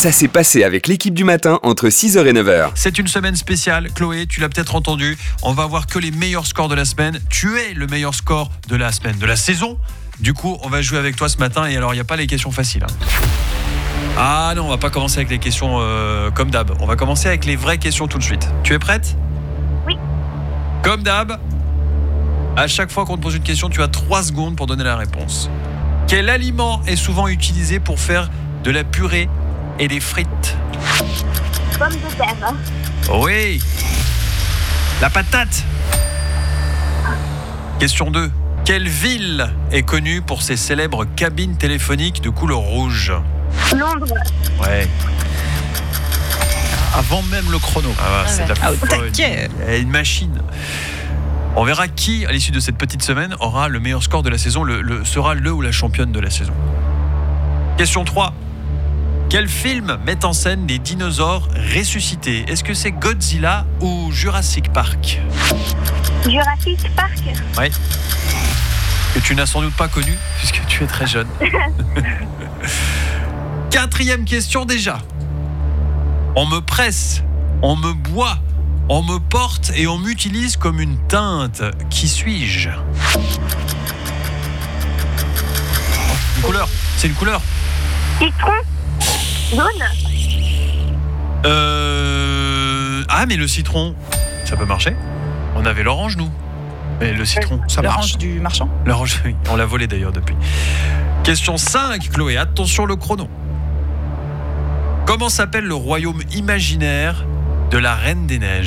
Ça s'est passé avec l'équipe du matin entre 6h et 9h. C'est une semaine spéciale. Chloé, tu l'as peut-être entendu. On va voir que les meilleurs scores de la semaine. Tu es le meilleur score de la semaine, de la saison. Du coup, on va jouer avec toi ce matin. Et alors, il n'y a pas les questions faciles. Ah non, on va pas commencer avec les questions comme d'hab. On va commencer avec les vraies questions tout de suite. Tu es prête ? Oui. Comme d'hab, à chaque fois qu'on te pose une question, tu as 3 secondes pour donner la réponse. Quel aliment est souvent utilisé pour faire de la purée et des frites ? Pomme de terre. Oui. La patate. Question 2. Quelle ville est connue pour ses célèbres cabines téléphoniques de couleur rouge ? Londres. Ouais. Avant même le chrono. C'est de la Ah, au folie. taquet. Il y a une machine. On verra qui, à l'issue de cette petite semaine, aura le meilleur score de la saison, sera le ou la championne de la saison. Question 3. Quel film met en scène des dinosaures ressuscités ? Est-ce que c'est Godzilla ou Jurassic Park ? Jurassic Park. Ouais. Que tu n'as sans doute pas connu, puisque tu es très jeune. 4e question déjà. On me presse, on me boit, on me porte et on m'utilise comme une teinte. Qui suis-je ? Une couleur. C'est une couleur. Citron. Jaune. Ah, mais le citron, ça peut marcher. On avait l'orange, nous. Mais le citron, ça marche. L'orange du marchand. L'orange, oui. On l'a volé d'ailleurs depuis. Question 5, Chloé. Attention le chrono. Comment s'appelle le royaume imaginaire de la Reine des Neiges ?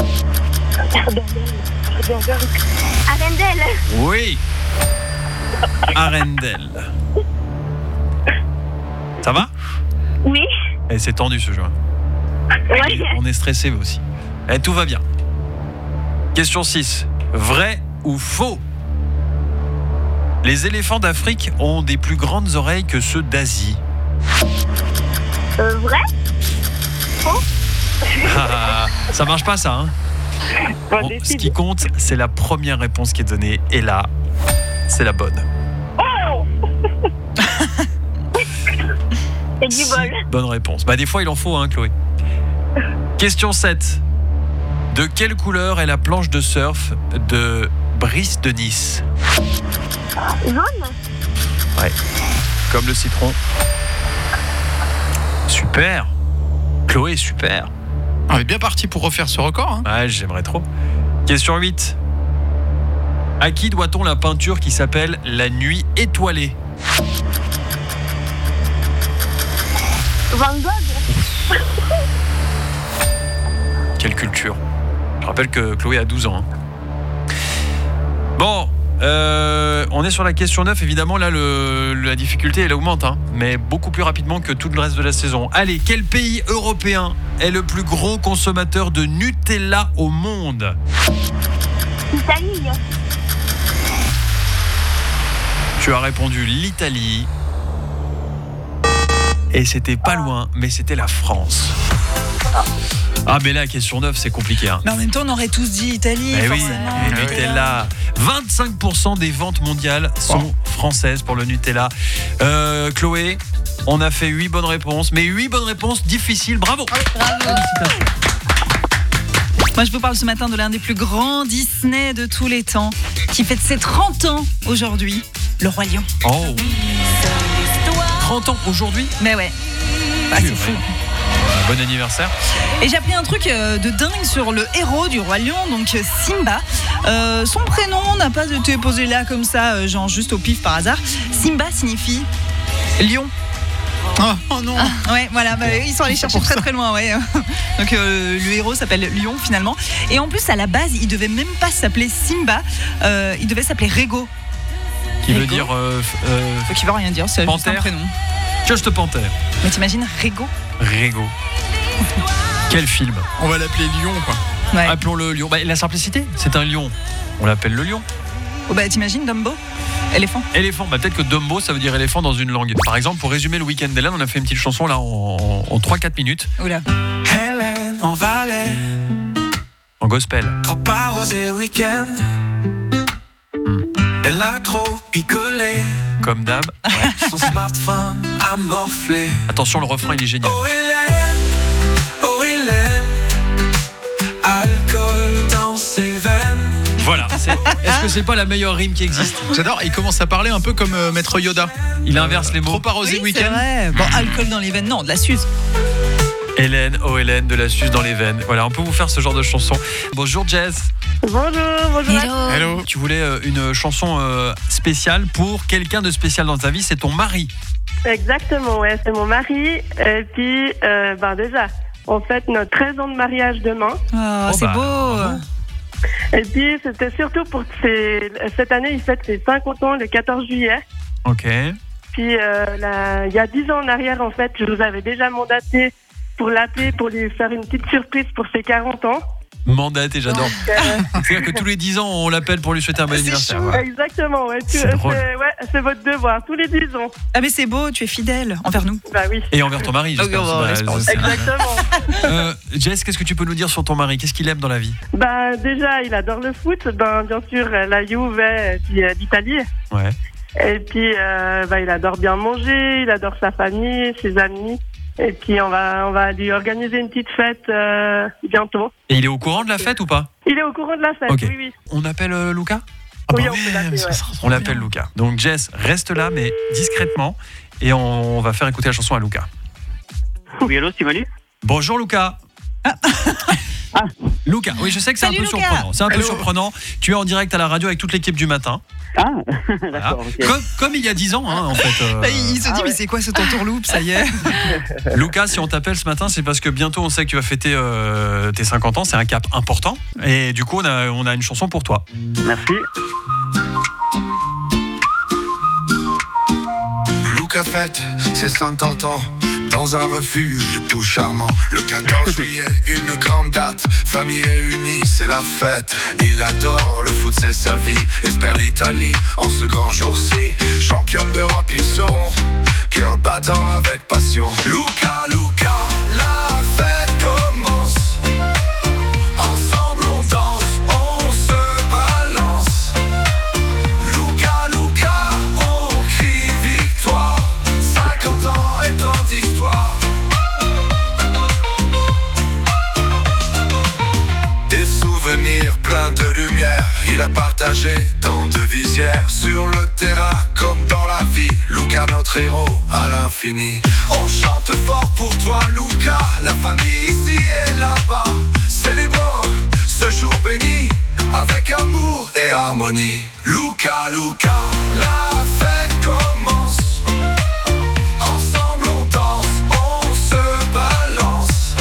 Arendelle. Oui. Arendelle. Ça va ? Oui. Et c'est tendu ce jeu. Ouais. On est stressé aussi. Et tout va bien. Question 6. Vrai ou faux ? Les éléphants d'Afrique ont des plus grandes oreilles que ceux d'Asie. Vrai. Faux. Ça marche pas ça, hein ? Bon, ce qui compte, c'est la première réponse qui est donnée. Et là, c'est la bonne. C'est du bol. Bonne réponse. Des fois, il en faut, hein, Chloé. Question 7. De quelle couleur est la planche de surf de Brice de Nice ? Jaune. Ouais. Comme le citron. Super. Chloé, super. On est bien parti pour refaire ce record. Hein. Ouais, j'aimerais trop. Question 8. À qui doit-on la peinture qui s'appelle La Nuit étoilée ? Van Gogh. Quelle culture. Je rappelle que Chloé a 12 ans. Hein. Bon, on est sur la question 9. Évidemment, là, la difficulté, elle augmente. Hein, mais beaucoup plus rapidement que tout le reste de la saison. Allez, quel pays européen est le plus gros consommateur de Nutella au monde ? Italie. Tu as répondu l'Italie. Et c'était pas loin, mais c'était la France. Ah, mais là, question 9, c'est compliqué. Hein. Mais en même temps, on aurait tous dit Italie. Mais oui, forcément. et Nutella. 25% des ventes mondiales sont françaises pour le Nutella. Chloé, on a fait 8 bonnes réponses, mais 8 bonnes réponses difficiles. Bravo. Bravo. Moi, je vous parle ce matin de l'un des plus grands Disney de tous les temps, qui fête ses 30 ans aujourd'hui, le Roi Lion. Oh. 30 ans aujourd'hui ? Mais ouais. C'est fou. Bon anniversaire. Et j'ai appris un truc de dingue sur le héros du Roi Lion, donc Simba. Son prénom n'a pas été posé là comme ça, genre juste au pif par hasard. Simba signifie lion. Oh non. Ouais, voilà, ils sont allés chercher très très loin, ouais. Donc le héros s'appelle Lion finalement. Et en plus, à la base, il devait même pas s'appeler Simba, il devait s'appeler Rego. Qui veut dire Qui veut rien dire, c'est juste un prénom. Juste panthère. Mais t'imagines Rego. Quel film. On va l'appeler Lion, quoi. Ouais. Appelons-le Lion. La simplicité, c'est un lion. On l'appelle le lion. Oh t'imagines Dumbo ? Éléphant. Peut-être que Dumbo, ça veut dire éléphant dans une langue. Par exemple, pour résumer le week-end d'Hélène, on a fait une petite chanson là en 3-4 minutes. Oula. Hélène en Valais. En gospel. Trop pas rosé week-end. Elle a trop picolé. Comme d'hab. Son smartphone a morflé. Attention, le refrain, il est génial. Oh il aime, alcool dans ses veines. Voilà. Est-ce que c'est pas la meilleure rime qui existe? J'adore, il commence à parler un peu comme Maître Yoda. Il inverse les mots. Trop arrosé Oui, week-end. c'est vrai. Bon, alcool dans les veines, non, de la Suze. Hélène, oh Hélène, de la suce dans les veines. Voilà, on peut vous faire ce genre de chanson. Bonjour Jess. Bonjour à tous. Hello. Tu voulais une chanson spéciale pour quelqu'un de spécial dans ta vie, c'est ton mari. Exactement, ouais, c'est mon mari. Et puis, déjà, on fête notre 13 ans de mariage demain. Oh, c'est beau. bravo. Et puis, c'était surtout pour cette année, il fête ses 50 ans le 14 juillet. Ok. Puis, il y a 10 ans en arrière, en fait, je vous avais déjà mandaté pour l'appeler, pour lui faire une petite surprise pour ses 40 ans. Mandaté, j'adore. C'est-à-dire que tous les 10 ans, on l'appelle pour lui souhaiter un bon anniversaire. Ouais. Exactement, ouais. C'est drôle. C'est votre devoir, tous les 10 ans. Ah, mais c'est beau, tu es fidèle envers nous. Bah oui. Et envers ton mari, j'espère. Oh, C'est- Exactement. Jess, qu'est-ce que tu peux nous dire sur ton mari? Qu'est-ce qu'il aime dans la vie? Déjà, il adore le foot. Bien sûr, la Juve et puis l'Italie. Ouais. Et puis, il adore bien manger, il adore sa famille, ses amis. Et puis, on va lui organiser une petite fête bientôt. Et il est au courant de la fête ou pas? Il est au courant de la fête, Ok. oui. On appelle Lucas? Oui, on peut l'appeler, ouais. On l'appelle Lucas. Donc Jess, reste là, mais discrètement. Et on va faire écouter la chanson à Lucas. Oui, allô, c'est Manu? Bonjour Lucas. Lucas, oui, je sais que c'est un Salut, peu Lucas. surprenant. C'est un peu Hello. surprenant. Tu es en direct à la radio avec toute l'équipe du matin. Ah, Voilà. d'accord, ok. Comme il y a 10 ans, hein, en fait. Là, il se dit, mais c'est quoi ce tourloupe, ça y est. Lucas, si on t'appelle ce matin, c'est parce que bientôt on sait que tu vas fêter tes 50 ans. C'est un cap important. Et du coup, on a une chanson pour toi. Merci. Lucas fête ses 50 ans dans un refuge tout charmant. Le 14 juillet, une grande date, famille unie, c'est la fête. Il adore le foot, c'est sa vie. Espère l'Italie en ce grand jour-ci. Championne d'Europe, ils seront cœur battant avec passion. Lucas, la fête commence. Ensemble on danse, on se balance. Lucas, on crie victoire. 50 ans et tant d'histoire. Des souvenirs pleins de lumière. Il a partagé tant de visières. Sur le terrain comme dans la vie. Lucas, notre héros à l'infini. On chante fort pour toi, Lucas. La famille ici et là-bas. Célébrons ce jour béni avec amour et harmonie. Lucas, la fête commence. Ensemble on danse, on se balance.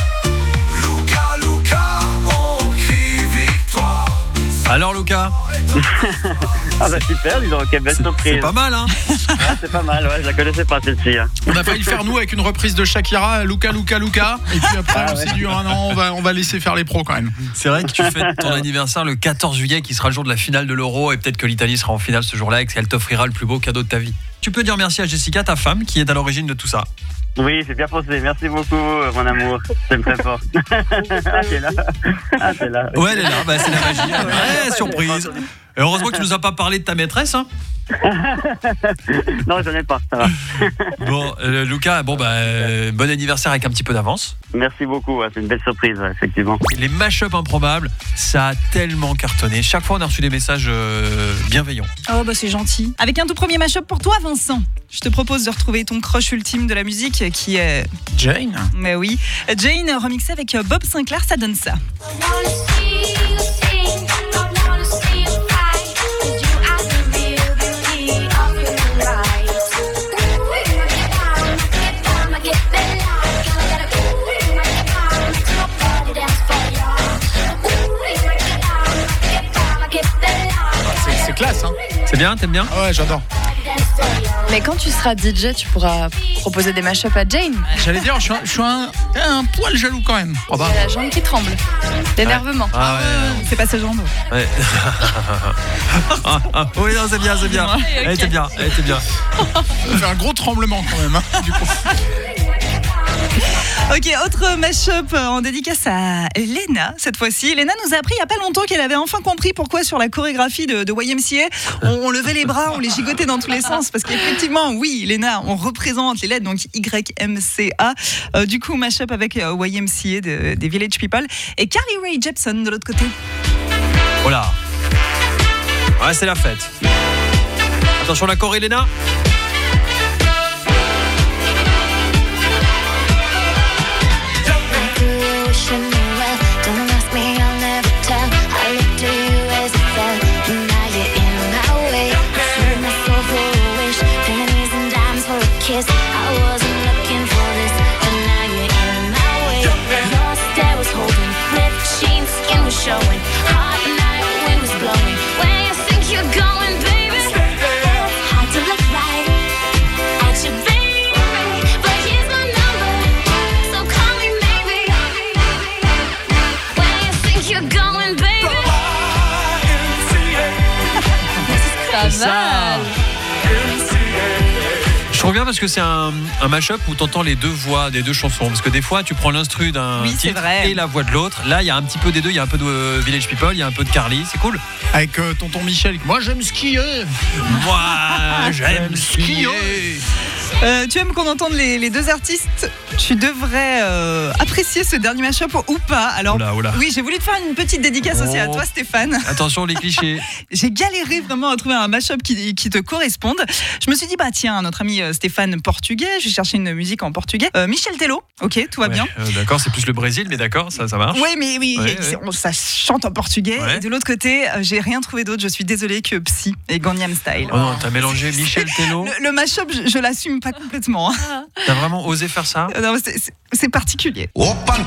Lucas, on crie victoire. Alors Lucas, Ah bah super, dis donc, quelle belle surprise. c'est pas mal, hein? Ah, c'est pas mal, ouais, je la connaissais pas celle-ci. Hein. On a failli le faire nous avec une reprise de Shakira, Luca. Et puis après, Ah on s'est ouais. dit, non, on va laisser faire les pros quand même. C'est vrai que tu fêtes ton anniversaire le 14 juillet qui sera le jour de la finale de l'Euro et peut-être que l'Italie sera en finale ce jour-là et qu'elle t'offrira le plus beau cadeau de ta vie. Tu peux dire merci à Jessica, ta femme, qui est à l'origine de tout ça. Oui, c'est bien pensé. Merci beaucoup, mon amour. J'aime très fort. Ah, t'es là. Ah, t'es là. Ouais, elle est là, c'est la magie. Ouais, surprise. Et heureusement que tu nous as pas parlé de ta maîtresse, hein. Non, j'en ai pas, ça va. Bon, Lucas, bon anniversaire avec un petit peu d'avance. Merci beaucoup, ouais, c'est une belle surprise, ouais, effectivement. Les mash-up improbables, ça a tellement cartonné. Chaque fois, on a reçu des messages bienveillants. Oh, c'est gentil. Avec un tout premier mashup pour toi, Vincent. Je te propose de retrouver ton crush ultime de la musique qui est. Jane. Mais oui. Jane remixée avec Bob Sinclair, ça donne ça. C'est classe, hein. C'est bien, t'aimes bien? Ah ouais, j'adore. Mais quand tu seras DJ, tu pourras proposer des mashups à Jane. J'allais dire, je suis un poil jaloux quand même. Oh bah. Il y a la jambe qui tremble. D'énervement. Ah ouais. C'est pas sa jambe. Ouais. Oui, non, c'est bien, c'est bien. Elle était bien, elle était bien. Ça fait un gros tremblement quand même, hein, du coup. Ok, autre mash-up en dédicace à Léna cette fois-ci. Léna nous a appris il n'y a pas longtemps qu'elle avait enfin compris pourquoi sur la chorégraphie de YMCA, on levait les bras, on les gigotait dans tous les sens. Parce qu'effectivement, oui, Léna, on représente les lettres, donc YMCA. Du coup, mash-up avec YMCA des Village People. Et Carly Rae Jepsen de l'autre côté. Oh là. Ouais, c'est la fête. Attention la choré, Léna. Mal. Je reviens parce que c'est un mash-up où t'entends les deux voix des deux chansons. Parce que des fois, tu prends l'instru d'un titre et la voix de l'autre. Là, il y a un petit peu des deux. Il y a un peu de Village People, il y a un peu de Carly. C'est cool. Avec tonton Michel. Moi, j'aime skier. Moi, j'aime skier. Tu aimes qu'on entende les deux artistes. Tu devrais apprécier ce dernier mash-up ou pas. Alors, Oula. oui, j'ai voulu te faire une petite dédicace aussi à toi, Stéphane. Attention, les clichés. J'ai galéré vraiment à trouver un mash-up qui te corresponde. Je me suis dit, bah tiens, notre ami Stéphane portugais, je vais chercher une musique en portugais. Michel Tello, ok, tout va bien. D'accord, c'est plus le Brésil, mais d'accord, ça marche. Oui, mais oui, Ouais. ça chante en portugais. Ouais. Et de l'autre côté, j'ai rien trouvé d'autre. Je suis désolée que Psy et Gangnam Style. Oh non, t'as mélangé Michel Tello. Le mash-up, je l'assume pas complètement. Hein. T'as vraiment osé faire ça? Non, c'est particulier. Open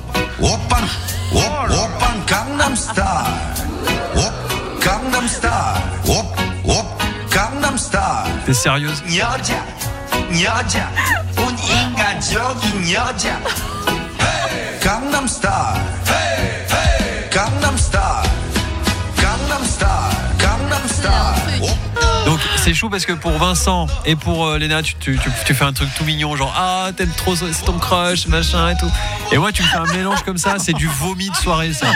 Gangnam Style. Gangnam Style. Gangnam Style. T'es sérieuse? 여자 인간적인 여자 Gangnam Style. Gangnam Style. Gangnam Style. Gangnam Style. Donc c'est chou parce que pour Vincent et pour Léna, tu fais un truc tout mignon, genre ah t'aimes trop, c'est ton crush, machin et tout. Et moi tu me fais un mélange comme ça, c'est du vomi de soirée ça.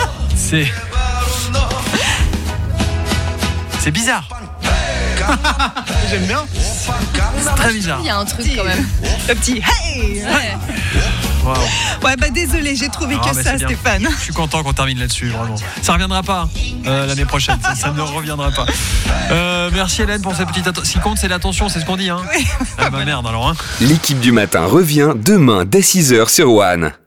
C'est bizarre. J'aime bien. C'est très bizarre. Il y a un truc quand même. Le petit hey. Ouais. Wow. Ouais, bah désolé, j'ai trouvé Ah, que mais ça, c'est bien. Stéphane. Je suis content qu'on termine là-dessus, vraiment. Ça reviendra pas l'année prochaine, ça ne reviendra pas. Merci Hélène pour cette petite attention. Ce qui compte, c'est l'attention, c'est ce qu'on dit. Hein. Oui. Ah bah merde alors. Hein. L'équipe du matin revient demain dès 6h sur One.